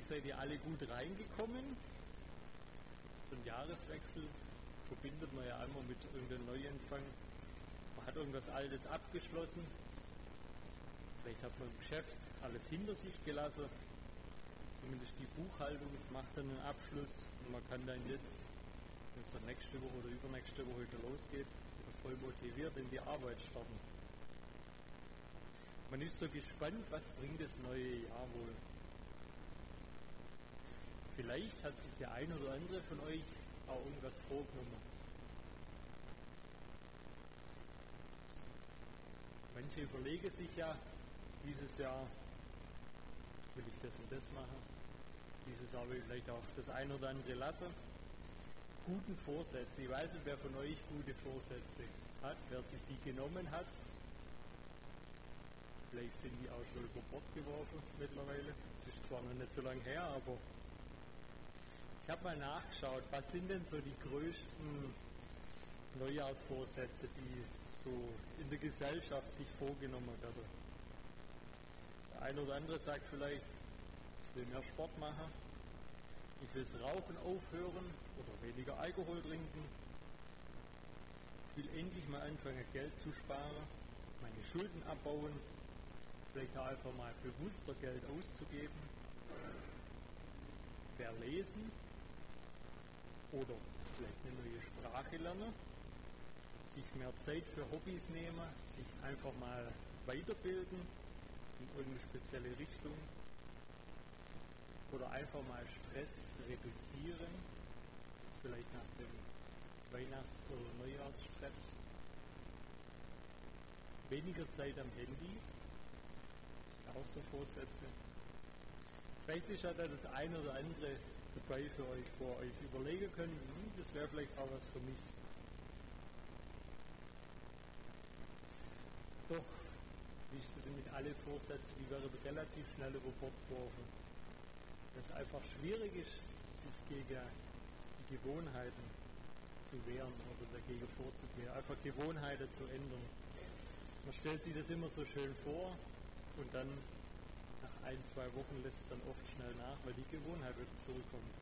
Hoffentlich seid ihr alle gut reingekommen. So ein Jahreswechsel verbindet man ja einmal mit irgendeinem Neuanfang. Man hat irgendwas Altes abgeschlossen. Vielleicht hat man im Geschäft alles hinter sich gelassen. Zumindest die Buchhaltung macht dann einen Abschluss. Und man kann dann jetzt, wenn es dann nächste Woche oder übernächste Woche wieder losgeht, voll motiviert in die Arbeit starten. Man ist so gespannt, was bringt das neue Jahr wohl. Vielleicht hat sich der ein oder andere von euch auch irgendwas vorgenommen. Manche überlegen sich ja, dieses Jahr will ich das und das machen. Dieses Jahr will ich vielleicht auch das ein oder andere lassen. Guten Vorsätze. Ich weiß nicht, wer von euch gute Vorsätze hat, wer sich die genommen hat. Vielleicht sind die auch schon über Bord geworfen mittlerweile. Das ist zwar noch nicht so lange her, aber ich habe mal nachgeschaut, was sind denn so die größten Neujahrsvorsätze, die so in der Gesellschaft sich vorgenommen werden. Der eine oder andere sagt vielleicht, ich will mehr Sport machen, ich will das Rauchen aufhören oder weniger Alkohol trinken, ich will endlich mal anfangen, Geld zu sparen, meine Schulden abbauen, vielleicht auch einfach mal bewusster Geld auszugeben, verlesen oder vielleicht eine neue Sprache lernen, sich mehr Zeit für Hobbys nehmen, sich einfach mal weiterbilden in irgendeine spezielle Richtung oder einfach mal Stress reduzieren, vielleicht nach dem Weihnachts- oder Neujahrsstress. Weniger Zeit am Handy, auch so Vorsätze. Vielleicht ist ja da das eine oder andere dabei für euch, wo ihr euch überlegen könnt, das wäre vielleicht auch was für mich. Doch, wisst ihr, mit alle Vorsätze, die werden relativ schnell über Bord geworfen. Dass es einfach schwierig ist, sich gegen die Gewohnheiten zu wehren oder dagegen vorzugehen, einfach Gewohnheiten zu ändern. Man stellt sich das immer so schön vor und dann nach 1-2 Wochen lässt es dann oft schnell nach, weil die Gewohnheit wieder zurückkommt.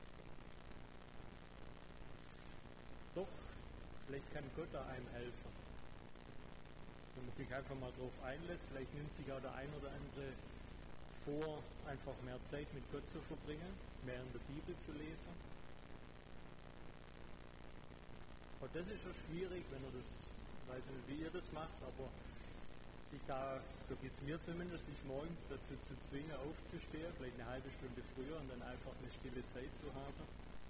Doch, vielleicht kann Gott da einem helfen. Wenn man sich einfach mal drauf einlässt, vielleicht nimmt sich auch der ein oder andere vor, einfach mehr Zeit mit Gott zu verbringen, mehr in der Bibel zu lesen. Und das ist schon schwierig, wenn er das, ich weiß nicht, wie ihr das macht, aber sich da, so geht es mir zumindest, sich morgens dazu zu zwingen, aufzustehen, vielleicht eine halbe Stunde früher und dann einfach eine stille Zeit zu haben.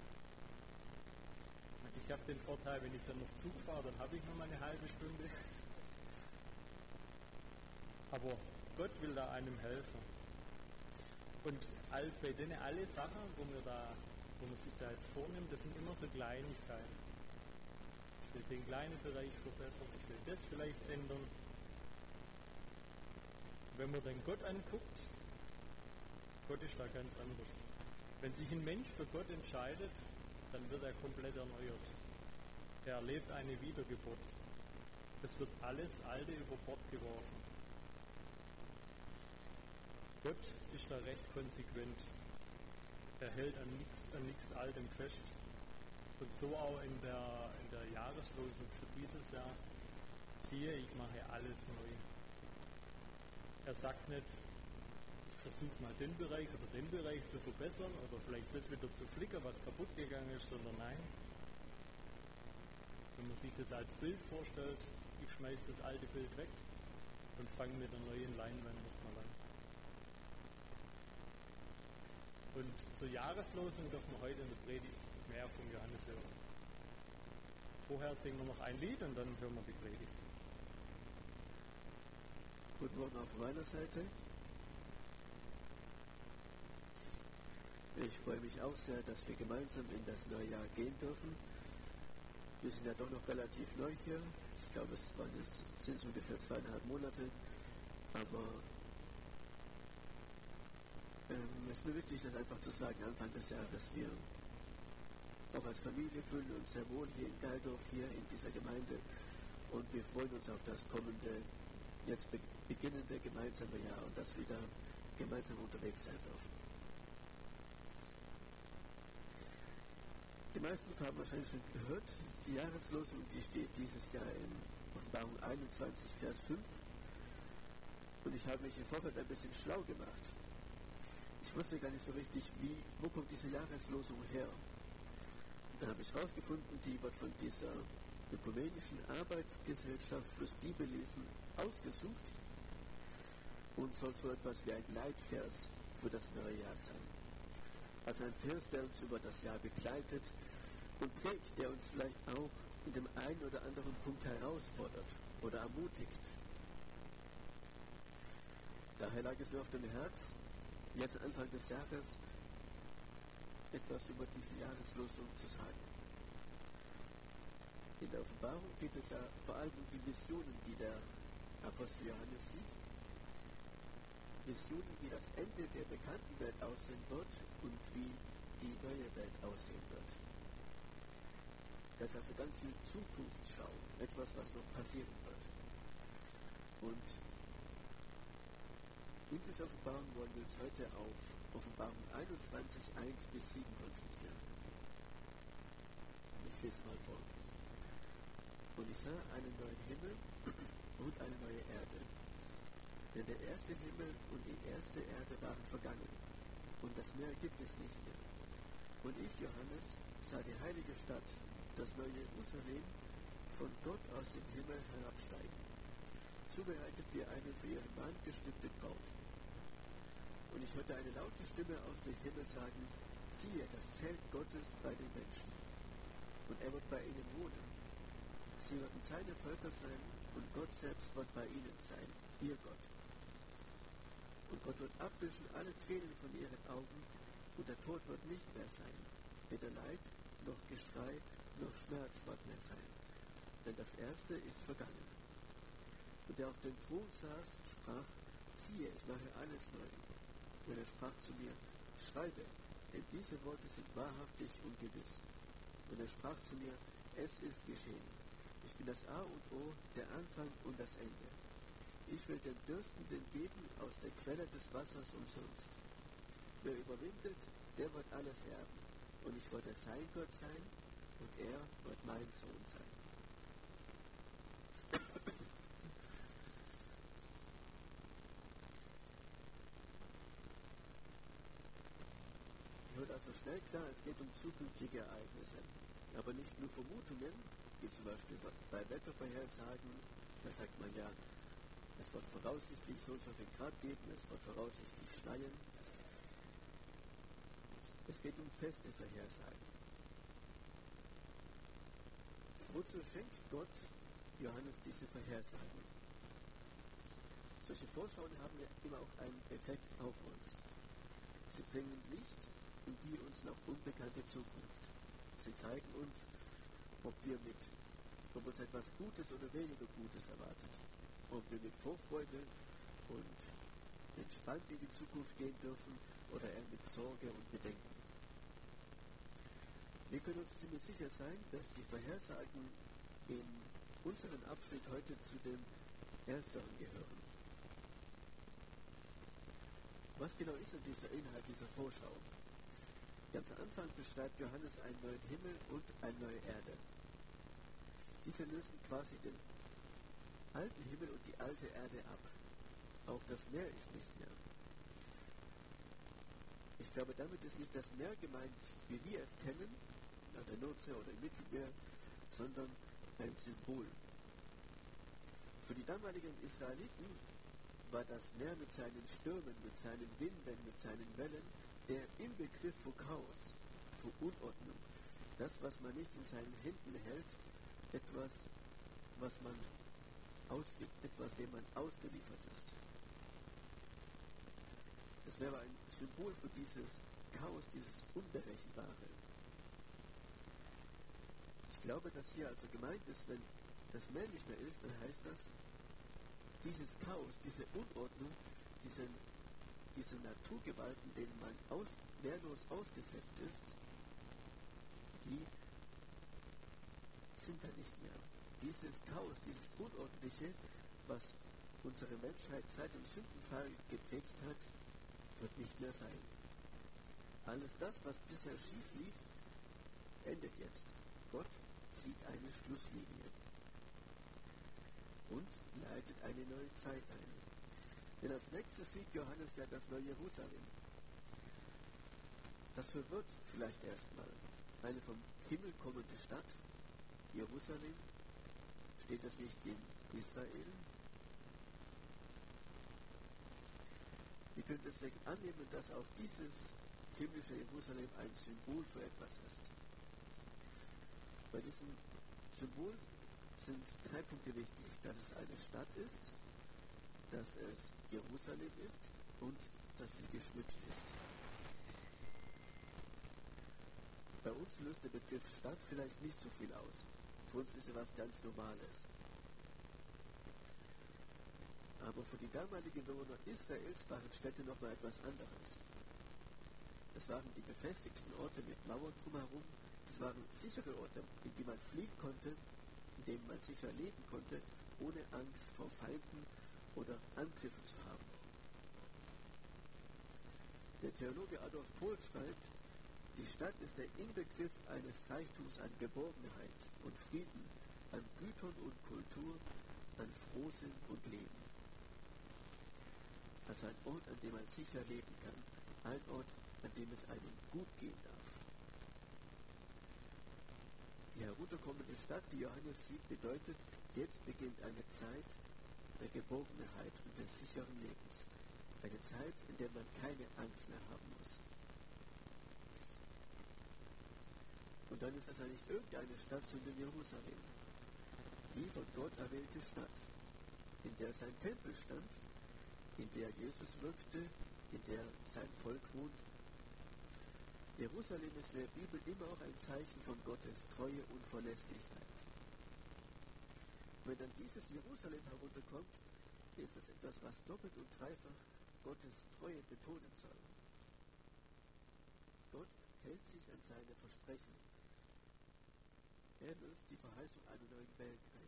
Ich habe den Vorteil, wenn ich dann noch Zug fahre, dann habe ich noch mal eine halbe Stunde. Aber Gott will da einem helfen. Und bei denen alle Sachen, wo man sich da jetzt vornimmt, das sind immer so Kleinigkeiten. Ich will den kleinen Bereich verbessern, ich will das vielleicht ändern. Wenn man dann Gott anguckt, Gott ist da ganz anders. Wenn sich ein Mensch für Gott entscheidet, dann wird er komplett erneuert. Er erlebt eine Wiedergeburt. Es wird alles Alte über Bord geworfen. Gott ist da recht konsequent. Er hält an nichts Altem fest. Und so auch in der Jahreslosung für dieses Jahr. Siehe, ich mache alles neu. Er sagt nicht, ich versuche mal den Bereich oder den Bereich zu verbessern oder vielleicht das wieder zu flicken, was kaputt gegangen ist, sondern nein. Wenn man sich das als Bild vorstellt, ich schmeiße das alte Bild weg und fange mit einer neuen Leinwand nochmal an. Und zur Jahreslosung dürfen wir heute in der Predigt mehr von Johannes hören. Vorher singen wir noch ein Lied und dann hören wir die Predigt. Guten Morgen auch von meiner Seite. Ich freue mich auch sehr, dass wir gemeinsam in das neue Jahr gehen dürfen. Wir sind ja doch noch relativ neu hier. Ich glaube, es sind ungefähr 2,5 Monate. Aber es ist mir wichtig, das einfach zu sagen, Anfang des Jahres, dass wir auch als Familie fühlen uns sehr wohl hier in Geildorf, hier in dieser Gemeinde. Und wir freuen uns auf das kommende, jetzt beginnende gemeinsame Jahr und dass wir da gemeinsam unterwegs sein dürfen. Die meisten haben wahrscheinlich schon gehört, die Jahreslosung, die steht dieses Jahr in Offenbarung 21, Vers 5. Und ich habe mich im Vorfeld ein bisschen schlau gemacht. Ich wusste gar nicht so richtig, wo kommt diese Jahreslosung her. Und dann habe ich herausgefunden, die wird von dieser ökumenischen Arbeitsgesellschaft fürs Bibellesen ausgesucht und soll so etwas wie ein Leitvers für das neue Jahr sein. Also ein Vers, der uns über das Jahr begleitet und prägt, der uns vielleicht auch in dem einen oder anderen Punkt herausfordert oder ermutigt. Daher lag es mir auf dem Herz, jetzt Anfang des Jahres etwas über diese Jahreslosung zu sagen. In der Offenbarung geht es ja vor allem um die Visionen, die der Apostel Johannes sieht. Visionen, wie das Ende der bekannten Welt aussehen wird und wie die neue Welt aussehen wird. Das ist also ganz viel Zukunftsschau, etwas, was noch passieren wird. Und in dieser Offenbarung wollen wir uns heute auf Offenbarung 21, 1 bis 7 konzentrieren. Ich lese mal vor. Und ich sah einen neuen Himmel und eine neue Erde. Denn der erste Himmel und die erste Erde waren vergangen, und das Meer gibt es nicht mehr. Und ich, Johannes, sah die heilige Stadt, das neue Jerusalem, von Gott aus dem Himmel herabsteigen, zubereitet wie eine für ihren Mann bestimmte Braut. Und ich hörte eine laute Stimme aus dem Himmel sagen, siehe, das Zelt Gottes bei den Menschen, und er wird bei ihnen wohnen. Sie werden seine Völker sein, und Gott selbst wird bei ihnen sein, ihr Gott. Und Gott wird abwischen alle Tränen von ihren Augen, und der Tod wird nicht mehr sein. Weder Leid, noch Geschrei, noch Schmerz wird mehr sein. Denn das Erste ist vergangen. Und der auf dem Thron saß, sprach, siehe, ich mache alles neu. Und er sprach zu mir, schreibe, denn diese Worte sind wahrhaftig und gewiss. Und er sprach zu mir, es ist geschehen. Ich bin das A und O, der Anfang und das Ende. Ich will den Dürstenden geben aus der Quelle des Wassers umsonst. Wer überwindet, der wird alles erben. Und ich werde sein Gott sein, und er wird mein Sohn sein. Wird also schnell klar, es geht um zukünftige Ereignisse. Aber nicht nur Vermutungen, wie zum Beispiel bei Wettervorhersagen, da sagt man ja, es wird voraussichtlich so und so viel Grad geben, es wird voraussichtlich schneien. Es geht um feste Vorhersagen. Wozu schenkt Gott Johannes diese Vorhersagen? Solche Vorschauen haben ja immer auch einen Effekt auf uns. Sie bringen Licht in die uns noch unbekannte Zukunft. Sie zeigen uns, ob uns etwas Gutes oder weniger Gutes erwartet. Ob wir mit Vorfreude und entspannt in die Zukunft gehen dürfen oder eher mit Sorge und Bedenken. Wir können uns ziemlich sicher sein, dass die Vorhersagen in unserem Abschnitt heute zu den Ersteren gehören. Was genau ist denn dieser Inhalt dieser Vorschau? Ganz am Anfang beschreibt Johannes einen neuen Himmel und eine neue Erde. Diese lösen quasi den alten Himmel und die alte Erde ab. Auch das Meer ist nicht mehr. Ich glaube, damit ist nicht das Meer gemeint, wie wir es kennen, an der Nordsee oder im Mittelmeer, sondern ein Symbol. Für die damaligen Israeliten war das Meer mit seinen Stürmen, mit seinen Winden, mit seinen Wellen der Inbegriff für Chaos, für Unordnung. Das, was man nicht in seinen Händen hält, etwas, was man ausgibt, etwas, dem man ausgeliefert ist. Das wäre ein Symbol für dieses Chaos, dieses Unberechenbare. Ich glaube, dass hier also gemeint ist, wenn das Meer nicht mehr ist, dann heißt das, dieses Chaos, diese Unordnung, diese Naturgewalten, denen man wehrlos ausgesetzt ist, die sind da nicht mehr. Dieses Chaos, dieses Unordentliche, was unsere Menschheit seit dem Sündenfall geprägt hat, wird nicht mehr sein. Alles das, was bisher schief lief, endet jetzt. Gott zieht eine Schlusslinie und leitet eine neue Zeit ein. Denn als nächstes sieht Johannes ja das neue Jerusalem. Das verwirrt vielleicht erstmal. Eine vom Himmel kommende Stadt, Jerusalem, steht das nicht in Israel? Wir können deswegen annehmen, dass auch dieses himmlische Jerusalem ein Symbol für etwas ist. Bei diesem Symbol sind 3 Punkte wichtig, dass es eine Stadt ist, dass es Jerusalem ist und dass sie geschmückt ist. Bei uns löst der Begriff Stadt vielleicht nicht so viel aus. Für uns ist er was ganz Normales. Aber für die damaligen Bewohner Israels waren Städte noch mal etwas anderes. Es waren die befestigten Orte mit Mauern drumherum. Es waren sichere Orte, in die man fliehen konnte, in denen man sicher leben konnte, ohne Angst vor Feinden oder Angriffen zu haben. Der Theologe Adolf Pohl schreibt, die Stadt ist der Inbegriff eines Reichtums an Geborgenheit und Frieden, an Gütern und Kultur, an Frohsinn und Leben. Also ein Ort, an dem man sicher leben kann, ein Ort, an dem es einem gut gehen darf. Die herunterkommende Stadt, die Johannes sieht, bedeutet, jetzt beginnt eine Zeit der Geborgenheit und des sicheren Lebens. Eine Zeit, in der man keine Angst mehr haben muss. Und dann ist das ja nicht irgendeine Stadt, sondern Jerusalem. Die von Gott erwählte Stadt, in der sein Tempel stand, in der Jesus wirkte, in der sein Volk wohnt. Jerusalem ist in der Bibel immer auch ein Zeichen von Gottes Treue und Verlässlichkeit. Wenn dann dieses Jerusalem herunterkommt, ist es etwas, was doppelt und dreifach Gottes Treue betonen soll. Gott hält sich an seine Versprechen. Er löst die Verheißung einer neuen Welt ein.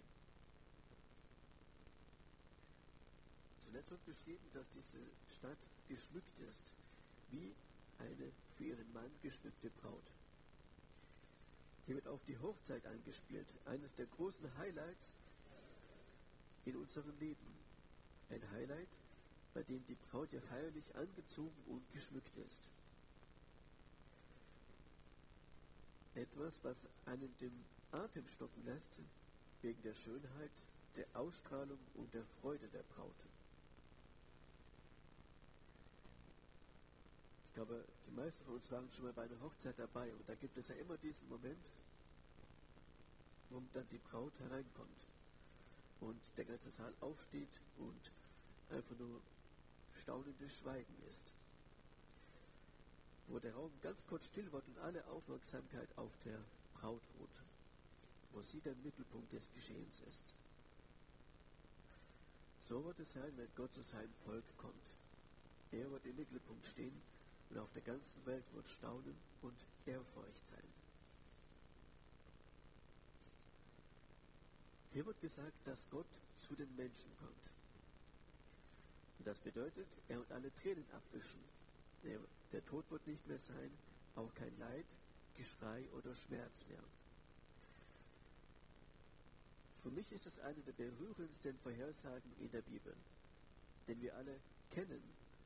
Zuletzt wird beschrieben, dass diese Stadt geschmückt ist, wie eine für ihren Mann geschmückte Braut. Hier wird auf die Hochzeit angespielt, eines der großen Highlights in unserem Leben. Ein Highlight, bei dem die Braut ja feierlich angezogen und geschmückt ist. Etwas, was einen dem Atem stocken lässt, wegen der Schönheit, der Ausstrahlung und der Freude der Braut. Ich glaube, die meisten von uns waren schon mal bei einer Hochzeit dabei und da gibt es ja immer diesen Moment, wo dann die Braut hereinkommt und der ganze Saal aufsteht und einfach nur staunendes Schweigen ist. Wo der Raum ganz kurz still wird und alle Aufmerksamkeit auf der Braut ruht, wo sie der Mittelpunkt des Geschehens ist. So wird es sein, wenn Gott zu seinem Volk kommt. Er wird im Mittelpunkt stehen und auf der ganzen Welt wird Staunen und Ehrfurcht sein. Hier wird gesagt, dass Gott zu den Menschen kommt. Und das bedeutet, er wird alle Tränen abwischen. Der Tod wird nicht mehr sein, auch kein Leid, Geschrei oder Schmerz mehr. Für mich ist es eine der berührendsten Vorhersagen in der Bibel. Denn wir alle kennen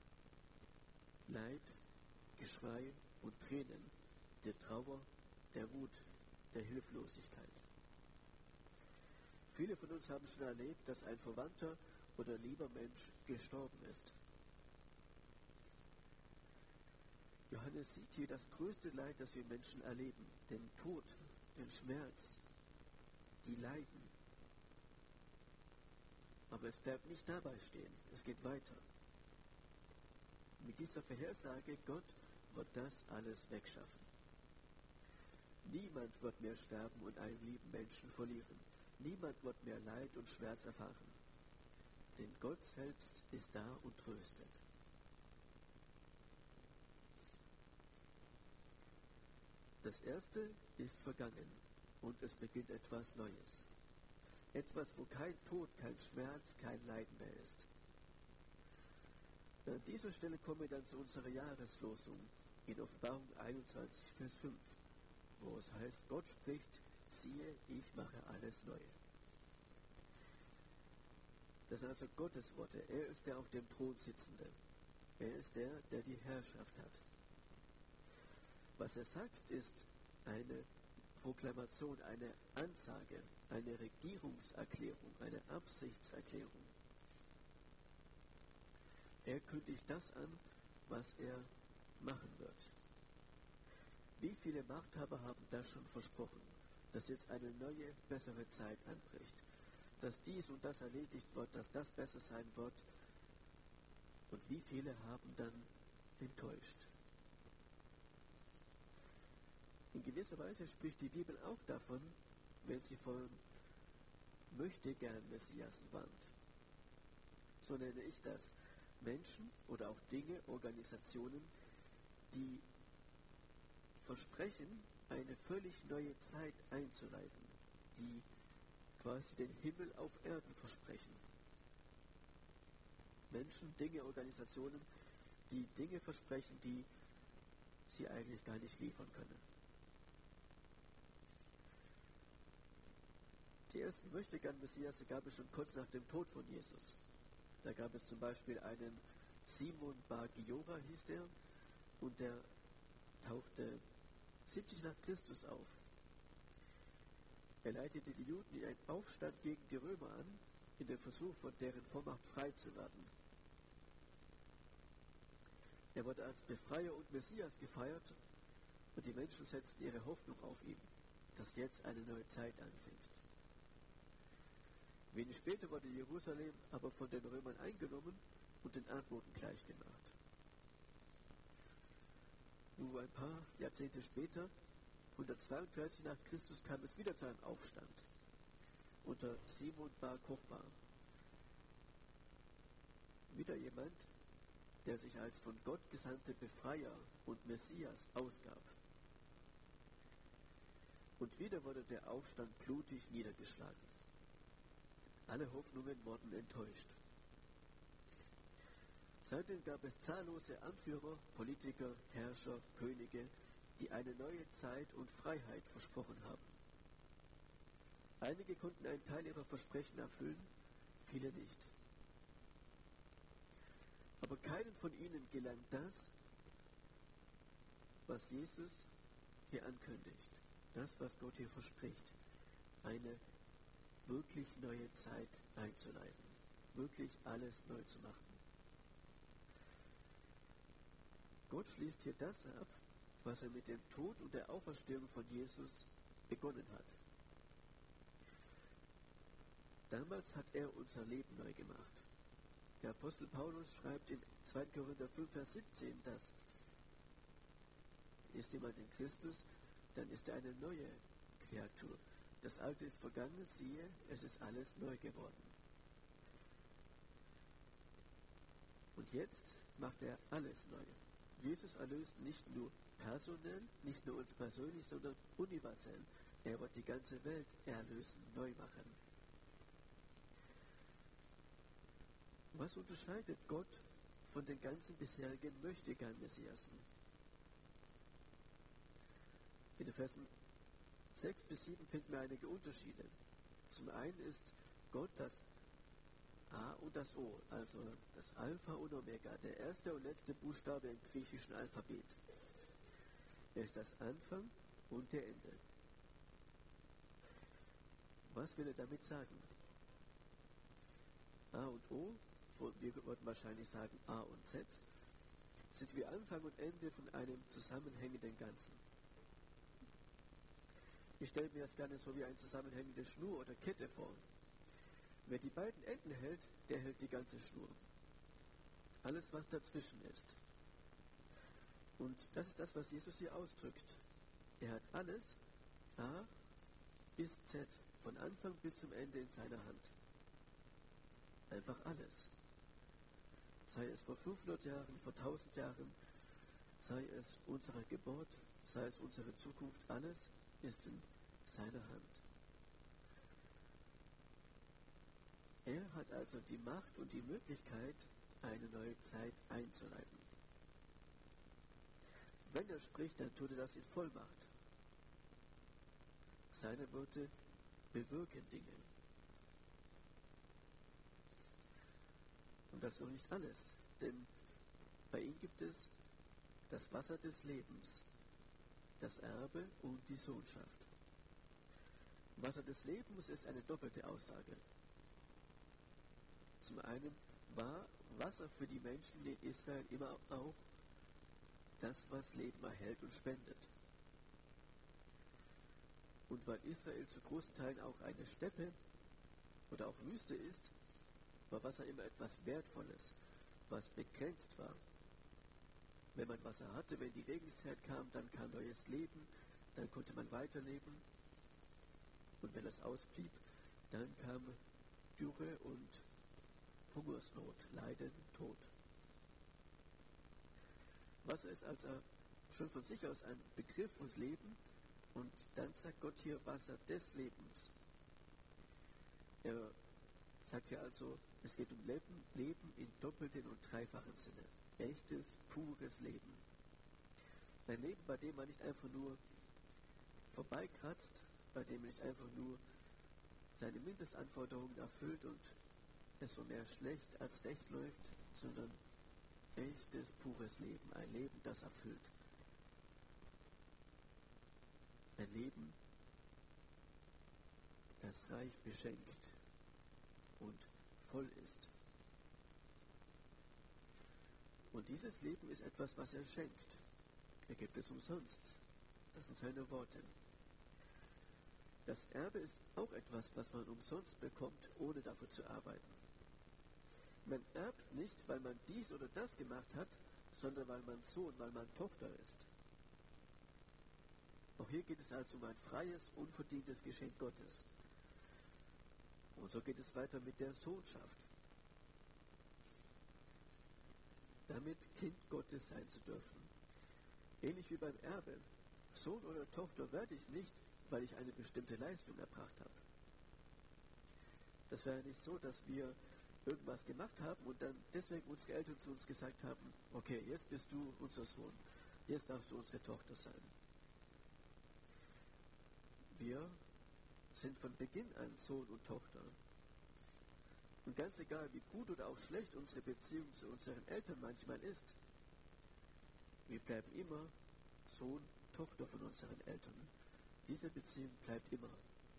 Leid, Geschrei und Tränen, der Trauer, der Wut, der Hilflosigkeit. Viele von uns haben schon erlebt, dass ein Verwandter oder lieber Mensch gestorben ist. Johannes sieht hier das größte Leid, das wir Menschen erleben, den Tod, den Schmerz, die Leiden. Aber es bleibt nicht dabei stehen, es geht weiter. Mit dieser Vorhersage, Gott wird das alles wegschaffen. Niemand wird mehr sterben und einen lieben Menschen verlieren. Niemand wird mehr Leid und Schmerz erfahren. Denn Gott selbst ist da und tröstet. Das Erste ist vergangen und es beginnt etwas Neues. Etwas, wo kein Tod, kein Schmerz, kein Leiden mehr ist. An dieser Stelle kommen wir dann zu unserer Jahreslosung in Offenbarung 21, Vers 5. wo es heißt, Gott spricht, siehe, ich mache alles neu. Das sind also Gottes Worte. Er ist der auf dem Thron sitzende. Er ist der, der die Herrschaft hat. Was er sagt, ist eine Proklamation, eine Ansage, eine Regierungserklärung, eine Absichtserklärung. Er kündigt das an, was er machen wird. Wie viele Machthaber haben das schon versprochen, dass jetzt eine neue, bessere Zeit anbricht, dass dies und das erledigt wird, dass das besser sein wird, und wie viele haben dann enttäuscht. In gewisser Weise spricht die Bibel auch davon, wenn sie von Möchtegern-Messiasen warnt. So nenne ich das. Menschen oder auch Dinge, Organisationen, die versprechen, eine völlig neue Zeit einzuleiten, die quasi den Himmel auf Erden versprechen. Menschen, Dinge, Organisationen, die Dinge versprechen, die sie eigentlich gar nicht liefern können. Die ersten Möchtegern-Messias gab es schon kurz nach dem Tod von Jesus. Da gab es zum Beispiel einen Simon Bar Giora, hieß der, und der tauchte 70 nach Christus auf. Er leitete die Juden in einen Aufstand gegen die Römer an, in dem Versuch, von deren Vormacht frei zu werden. Er wurde als Befreier und Messias gefeiert, und die Menschen setzten ihre Hoffnung auf ihn, dass jetzt eine neue Zeit anfängt. Wenig später wurde Jerusalem aber von den Römern eingenommen und den Erdboden gleichgemacht. Nur ein paar Jahrzehnte später, 132 nach Christus, kam es wieder zu einem Aufstand unter Simon Bar Kochba. Wieder jemand, der sich als von Gott gesandte Befreier und Messias ausgab. Und wieder wurde der Aufstand blutig niedergeschlagen. Alle Hoffnungen wurden enttäuscht. Seitdem gab es zahllose Anführer, Politiker, Herrscher, Könige, die eine neue Zeit und Freiheit versprochen haben. Einige konnten einen Teil ihrer Versprechen erfüllen, viele nicht. Aber keinem von ihnen gelang das, was Jesus hier ankündigt, das, was Gott hier verspricht, eine wirklich neue Zeit einzuleiten, wirklich alles neu zu machen. Gott schließt hier das ab, was er mit dem Tod und der Auferstehung von Jesus begonnen hat. Damals hat er unser Leben neu gemacht. Der Apostel Paulus schreibt in 2. Korinther 5, Vers 17, dass ist jemand in Christus, dann ist er eine neue Kreatur. Das Alte ist vergangen, siehe, es ist alles neu geworden. Und jetzt macht er alles neu. Jesus erlöst nicht nur personell, nicht nur uns persönlich, sondern universell. Er wird die ganze Welt erlösen, neu machen. Was unterscheidet Gott von den ganzen bisherigen Möchtegern-Messiasen? In den Versen 6 bis 7 finden wir einige Unterschiede. Zum einen ist Gott das A und das O, also das Alpha und Omega, der erste und letzte Buchstabe im griechischen Alphabet. Er ist das Anfang und der Ende. Was will er damit sagen? A und O, wir würden wahrscheinlich sagen A und Z, sind wie Anfang und Ende von einem zusammenhängenden Ganzen. Ich stelle mir das gerne so wie eine zusammenhängende Schnur oder Kette vor. Wer die beiden Enden hält, der hält die ganze Schnur. Alles, was dazwischen ist. Und das ist das, was Jesus hier ausdrückt. Er hat alles, A bis Z, von Anfang bis zum Ende in seiner Hand. Einfach alles. Sei es vor 500 Jahren, vor 1000 Jahren, sei es unsere Geburt, sei es unsere Zukunft, alles ist in seiner Hand. Er hat also die Macht und die Möglichkeit, eine neue Zeit einzuleiten. Wenn er spricht, dann tut er das in Vollmacht. seine Worte bewirken Dinge. Und das ist noch nicht alles, denn bei ihm gibt es das Wasser des Lebens, das Erbe und die Sohnschaft. Wasser des Lebens ist eine doppelte Aussage. Zum einen war Wasser für die Menschen in Israel immer auch das, was Leben erhält und spendet. Und weil Israel zu großen Teilen auch eine Steppe oder auch Wüste ist, war Wasser immer etwas Wertvolles, was begrenzt war. Wenn man Wasser hatte, wenn die Regenszeit kam, dann kam neues Leben, dann konnte man weiterleben. Und wenn es ausblieb, dann kam Dürre und Hungersnot, Leiden, Tod. Wasser ist also schon von sich aus ein Begriff fürs Leben, und dann sagt Gott hier Wasser des Lebens. Er sagt hier also, es geht um Leben in doppelten und dreifachen Sinne. Echtes, pures Leben. Ein Leben, bei dem man nicht einfach nur vorbeikratzt, bei dem man nicht einfach nur seine Mindestanforderungen erfüllt und es so mehr schlecht als recht läuft, sondern echtes, pures Leben. Ein Leben, das erfüllt. Ein Leben, das reich beschenkt und voll ist. Und dieses Leben ist etwas, was er schenkt. Er gibt es umsonst. Das sind seine Worte. Das Erbe ist auch etwas, was man umsonst bekommt, ohne dafür zu arbeiten. Man erbt nicht, weil man dies oder das gemacht hat, sondern weil man Sohn, weil man Tochter ist. Auch hier geht es also um ein freies, unverdientes Geschenk Gottes. Und so geht es weiter mit der Sohnschaft. Damit Kind Gottes sein zu dürfen. Ähnlich wie beim Erbe. Sohn oder Tochter werde ich nicht, weil ich eine bestimmte Leistung erbracht habe. Das wäre nicht so, dass wir irgendwas gemacht haben und dann deswegen unsere Eltern zu uns gesagt haben, okay, jetzt bist du unser Sohn, jetzt darfst du unsere Tochter sein. Wir sind von Beginn an Sohn und Tochter. Und ganz egal, wie gut oder auch schlecht unsere Beziehung zu unseren Eltern manchmal ist, wir bleiben immer Sohn, Tochter von unseren Eltern. Diese Beziehung bleibt immer.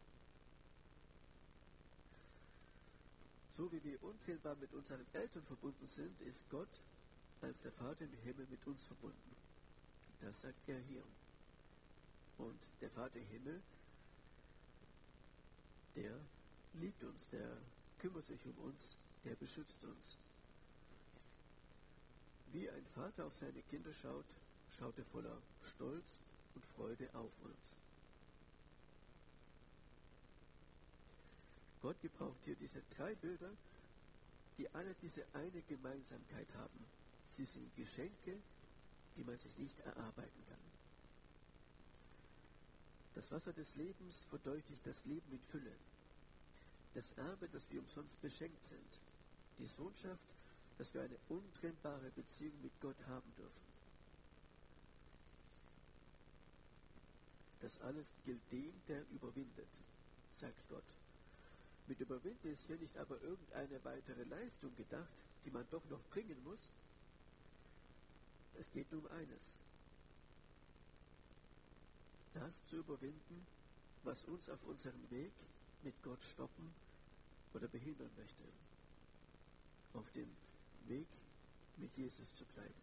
So wie wir untrennbar mit unseren Eltern verbunden sind, ist Gott als der Vater im Himmel mit uns verbunden. Das sagt er hier. Und der Vater im Himmel, der liebt uns, der kümmert sich um uns, der beschützt uns. Wie ein Vater auf seine Kinder schaut, schaut er voller Stolz und Freude auf uns. Gott gebraucht hier diese drei Bilder, die alle diese eine Gemeinsamkeit haben. Sie sind Geschenke, die man sich nicht erarbeiten kann. Das Wasser des Lebens verdeutlicht das Leben in Fülle. Das Erbe, das wir umsonst beschenkt sind. Die Sohnschaft, dass wir eine untrennbare Beziehung mit Gott haben dürfen. Das alles gilt dem, der überwindet, sagt Gott. Mit Überwinden ist hier nicht aber irgendeine weitere Leistung gedacht, die man doch noch bringen muss. Es geht nur um eines. Das zu überwinden, was uns auf unserem Weg mit Gott stoppen oder behindern möchte. Auf dem Weg mit Jesus zu bleiben.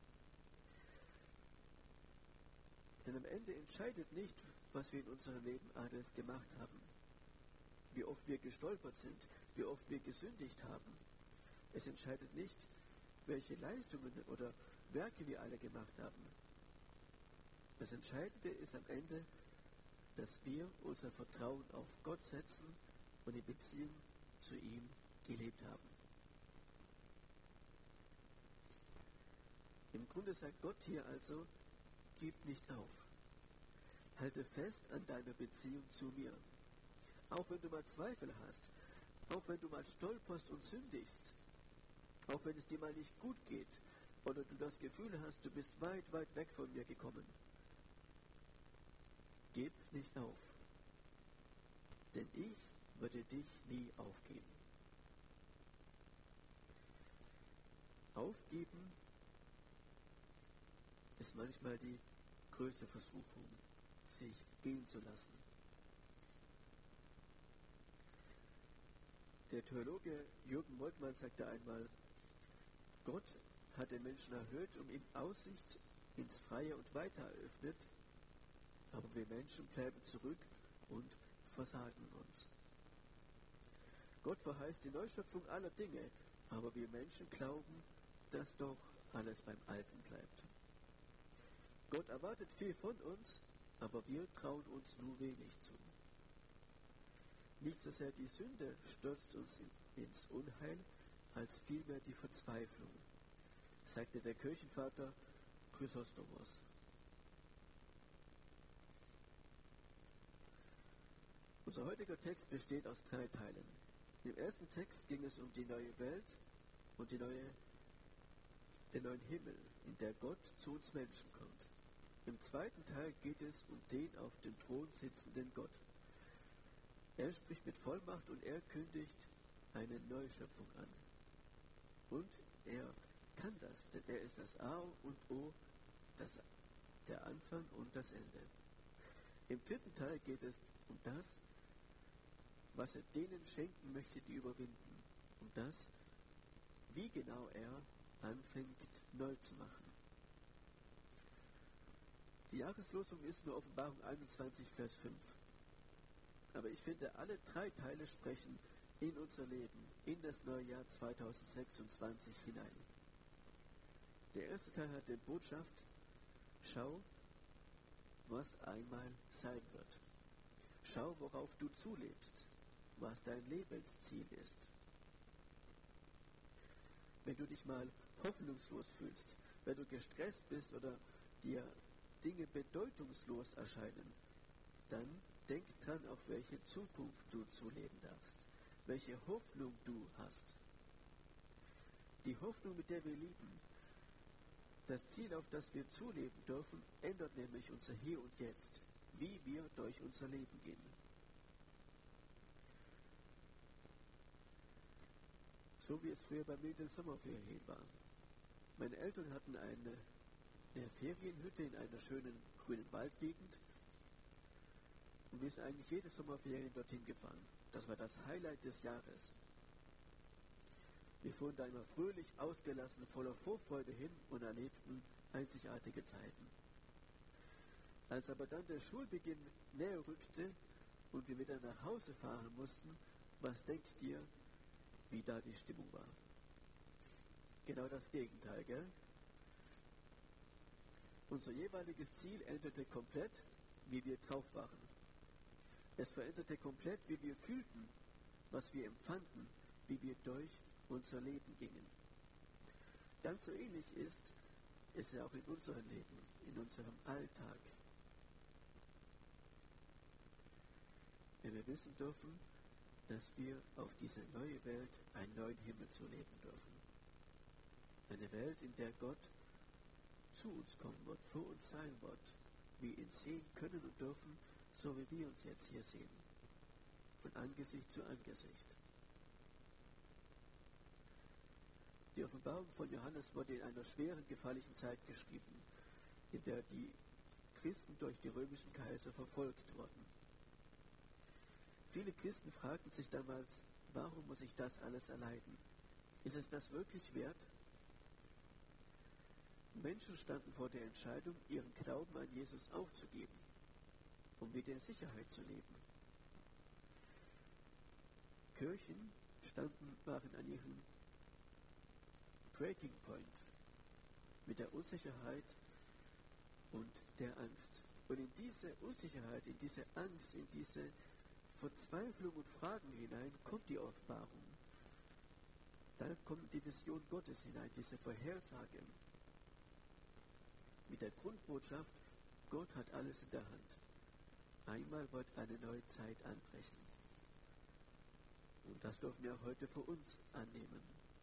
Denn am Ende entscheidet nicht, was wir in unserem Leben alles gemacht haben. Wie oft wir gestolpert sind, wie oft wir gesündigt haben. Es entscheidet nicht, welche Leistungen oder Werke wir alle gemacht haben. Das Entscheidende ist am Ende, dass wir unser Vertrauen auf Gott setzen und in Beziehung zu ihm gelebt haben. Im Grunde sagt Gott hier also, gib nicht auf. Halte fest an deiner Beziehung zu mir. Auch wenn du mal Zweifel hast, auch wenn du mal stolperst und sündigst, auch wenn es dir mal nicht gut geht oder du das Gefühl hast, du bist weit, weit weg von mir gekommen. Gib nicht auf. denn ich würde dich nie aufgeben. Aufgeben ist manchmal die größte Versuchung, sich gehen zu lassen. Der Theologe Jürgen Moltmann sagte einmal, Gott hat den Menschen erhöht, um ihm Aussicht ins Freie und Weite eröffnet, aber wir Menschen bleiben zurück und versagen uns. Gott verheißt die Neuschöpfung aller Dinge, aber wir Menschen glauben, dass doch alles beim Alten bleibt. Gott erwartet viel von uns, aber wir trauen uns nur wenig zu. Nicht so sehr die Sünde stürzt uns ins Unheil, als vielmehr die Verzweiflung, sagte der Kirchenvater Chrysostomos. Unser heutiger Text besteht aus 3 Teilen. Im ersten Text ging es um die neue Welt und den neuen Himmel, in der Gott zu uns Menschen kommt. Im zweiten Teil geht es um den auf dem Thron sitzenden Gott. Er spricht mit Vollmacht und er kündigt eine Neuschöpfung an. Und er kann das, denn er ist das A und O, der Anfang und das Ende. Im dritten Teil geht es um das, was er denen schenken möchte, die überwinden. Um das, wie genau er anfängt, neu zu machen. Die Jahreslosung ist nur Offenbarung 21, Vers 5. Aber ich finde, alle 3 Teile sprechen in unser Leben, in das neue Jahr 2026 hinein. Der erste Teil hat die Botschaft, schau, was einmal sein wird. Schau, worauf du zulebst, was dein Lebensziel ist. Wenn du dich mal hoffnungslos fühlst, wenn du gestresst bist oder dir Dinge bedeutungslos erscheinen, dann denk dran, auf welche Zukunft du zuleben darfst, welche Hoffnung du hast. Die Hoffnung, mit der wir lieben, das Ziel, auf das wir zuleben dürfen, ändert nämlich unser Hier und Jetzt, wie wir durch unser Leben gehen. So wie es früher bei mir in den Sommerferien war. Meine Eltern hatten eine Ferienhütte in einer schönen grünen Waldgegend und wir sind eigentlich jede Sommerferien dorthin gefahren. Das war das Highlight des Jahres. Wir fuhren da immer fröhlich, ausgelassen, voller Vorfreude hin und erlebten einzigartige Zeiten. Als aber dann der Schulbeginn näher rückte und wir wieder nach Hause fahren mussten, was denkt ihr, wie da die Stimmung war? Genau das Gegenteil, gell? Unser jeweiliges Ziel änderte komplett, wie wir drauf waren. Es veränderte komplett, wie wir fühlten, was wir empfanden, wie wir durch unser Leben gingen. Ganz so ähnlich ist es ja auch in unserem Leben, in unserem Alltag. Wenn wir wissen dürfen, dass wir auf diese neue Welt einen neuen Himmel zu leben dürfen. Eine Welt, in der Gott zu uns kommen wird, für uns sein wird, wir ihn sehen können und dürfen, so wie wir uns jetzt hier sehen, von Angesicht zu Angesicht. Die Offenbarung von Johannes wurde in einer schweren, gefallenen Zeit geschrieben, in der die Christen durch die römischen Kaiser verfolgt wurden. Viele Christen fragten sich damals, warum muss ich das alles erleiden? Ist es das wirklich wert? Menschen standen vor der Entscheidung, ihren Glauben an Jesus aufzugeben, um wieder in Sicherheit zu leben. Kirchen waren an ihrem Breaking Point mit der Unsicherheit und der Angst. Und in diese Unsicherheit, in diese Angst, in diese Verzweiflung und Fragen hinein kommt die Offenbarung. Dann kommt die Vision Gottes hinein, diese Vorhersage. Mit der Grundbotschaft, Gott hat alles in der Hand. Einmal wird eine neue Zeit anbrechen. Und das dürfen wir auch heute für uns annehmen.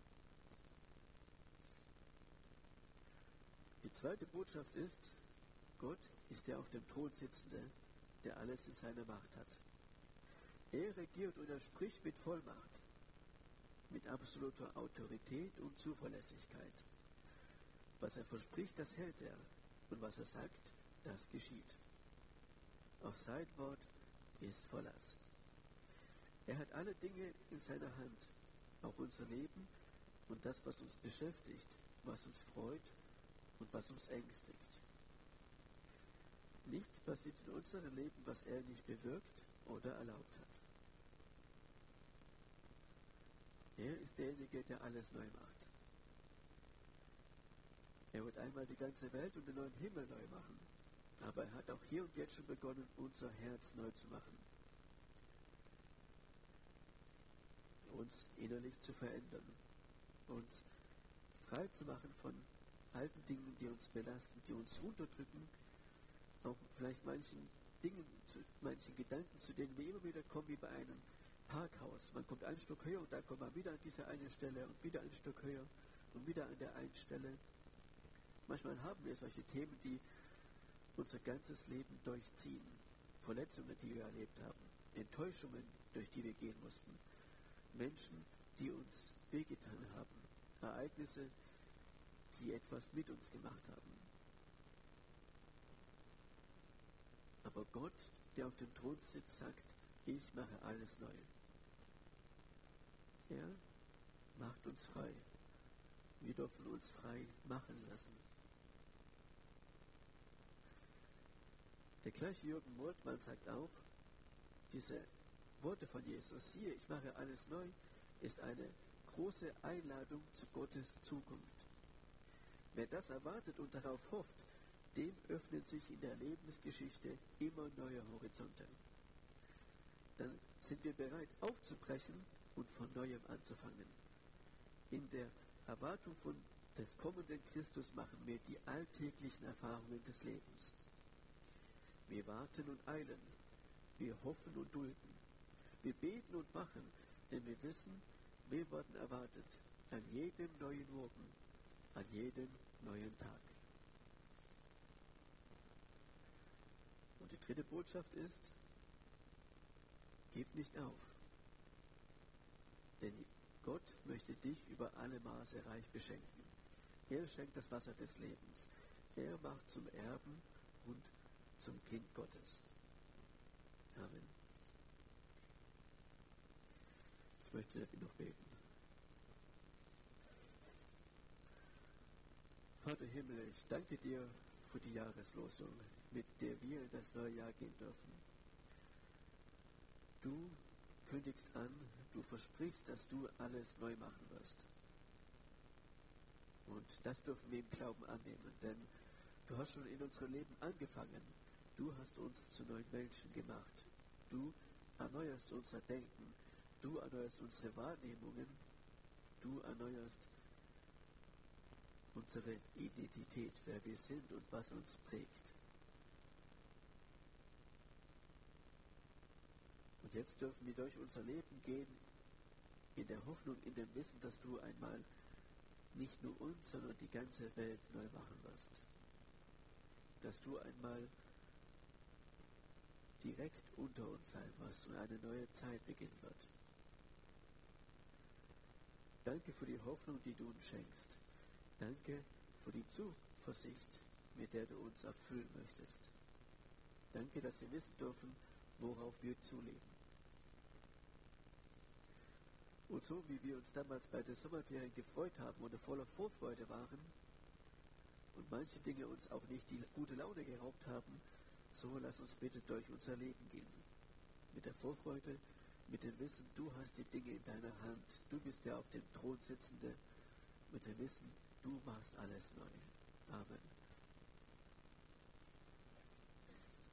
Die zweite Botschaft ist, Gott ist der auf dem Thron sitzende, der alles in seiner Macht hat. Er regiert und er spricht mit Vollmacht, mit absoluter Autorität und Zuverlässigkeit. Was er verspricht, das hält er. Und was er sagt, das geschieht. Auf sein Wort ist Verlass. Er hat alle Dinge in seiner Hand, auch unser Leben und das, was uns beschäftigt, was uns freut und was uns ängstigt. Nichts passiert in unserem Leben, was er nicht bewirkt oder erlaubt hat. Er ist derjenige, der alles neu macht. Er wird einmal die ganze Welt und den neuen Himmel neu machen. Aber er hat auch hier und jetzt schon begonnen, unser Herz neu zu machen. Uns innerlich zu verändern. Uns frei zu machen von alten Dingen, die uns belasten, die uns runterdrücken. Auch vielleicht manchen Dingen, manchen Gedanken, zu denen wir immer wieder kommen, wie bei einem Parkhaus. Man kommt ein Stück höher und dann kommt man wieder an diese eine Stelle und wieder ein Stück höher und wieder an der einen Stelle. Manchmal haben wir solche Themen, die unser ganzes Leben durchziehen. Verletzungen, die wir erlebt haben. Enttäuschungen, durch die wir gehen mussten. Menschen, die uns wehgetan haben. Ereignisse, die etwas mit uns gemacht haben. Aber Gott, der auf dem Thron sitzt, sagt, ich mache alles neu. Er macht uns frei. Wir dürfen uns frei machen lassen. Der gleiche Jürgen Moltmann sagt auch, diese Worte von Jesus, siehe, ich mache alles neu, ist eine große Einladung zu Gottes Zukunft. Wer das erwartet und darauf hofft, dem öffnen sich in der Lebensgeschichte immer neue Horizonte. Dann sind wir bereit aufzubrechen und von Neuem anzufangen. In der Erwartung des kommenden Christus machen wir die alltäglichen Erfahrungen des Lebens. Wir warten und eilen, wir hoffen und dulden, wir beten und wachen, denn wir wissen, wir werden erwartet an jedem neuen Morgen, an jedem neuen Tag. Und die dritte Botschaft ist, gib nicht auf, denn Gott möchte dich über alle Maße reich beschenken. Er schenkt das Wasser des Lebens. Er macht zum Erben und zum Kind Gottes. Amen. Ich möchte noch beten. Vater Himmel, ich danke dir für die Jahreslosung, mit der wir in das neue Jahr gehen dürfen. Du kündigst an, du versprichst, dass du alles neu machen wirst. Und das dürfen wir im Glauben annehmen, denn du hast schon in unserem Leben angefangen. Du hast uns zu neuen Menschen gemacht. Du erneuerst unser Denken. Du erneuerst unsere Wahrnehmungen. Du erneuerst unsere Identität, wer wir sind und was uns prägt. Und jetzt dürfen wir durch unser Leben gehen, in der Hoffnung, in dem Wissen, dass du einmal nicht nur uns, sondern die ganze Welt neu machen wirst. Dass du einmal direkt unter uns sein wirst und eine neue Zeit beginnen wird. Danke für die Hoffnung, die du uns schenkst. Danke für die Zuversicht, mit der du uns erfüllen möchtest. Danke, dass wir wissen dürfen, worauf wir zulegen. Und so wie wir uns damals bei den Sommerferien gefreut haben und voller Vorfreude waren und manche Dinge uns auch nicht die gute Laune geraubt haben, so lass uns bitte durch unser Leben gehen. Mit der Vorfreude, mit dem Wissen, du hast die Dinge in deiner Hand, du bist der auf dem Thron Sitzende, mit dem Wissen, du machst alles neu. Amen.